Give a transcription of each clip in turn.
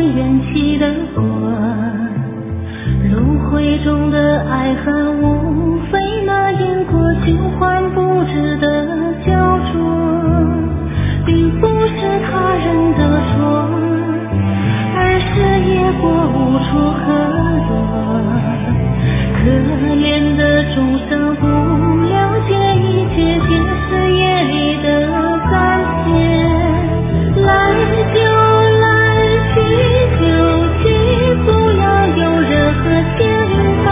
缘起的果，轮回中的爱恨无非那因果循环不止的焦灼，并不是他人的错，而是业果无处可躲。可怜的众生不了解一切皆是业力的展现，来就来，去就去，不要有任何牵绊，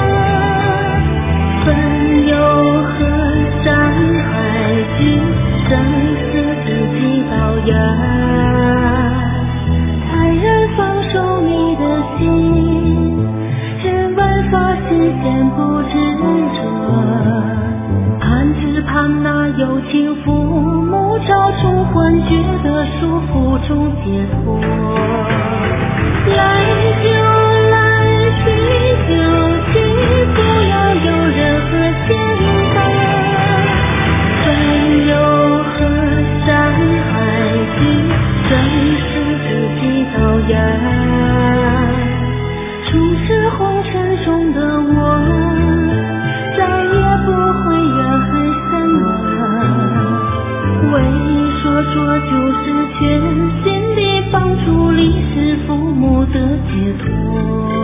分有何伤害，去生死自己导演，才能放手你的心，任万法实现不执着，盼只盼那有情父母照出幻觉的束缚中解脱，来就来，去就去，不要有任何牵绊，分有何伤害，去生死自己导演，充斥红尘中的我，再也不会怨恨什么，唯一说做就是全心地帮助离世父母的解脱。